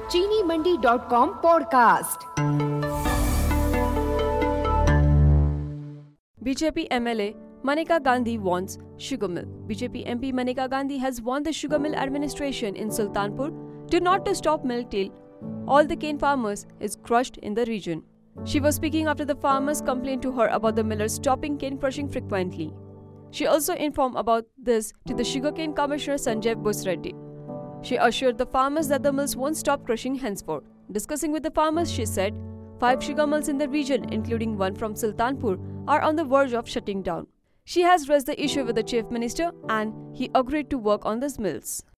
चीनीमंडी.com podcast. BJP MLA Maneka Gandhi wants sugar mill. BJP MP Maneka Gandhi has warned the sugar mill administration in Sultanpur not to stop mill till all the cane farmers is crushed in the region. She was speaking after the farmers complained to her about the millers stopping cane crushing frequently. She also informed about this to the sugarcane commissioner Sanjay Busreddy. She assured the farmers that the mills won't stop crushing henceforth. Discussing with the farmers, she said, 5 sugar mills in the region, including one from Sultanpur, are on the verge of shutting down. She has raised the issue with the Chief Minister and he agreed to work on these mills.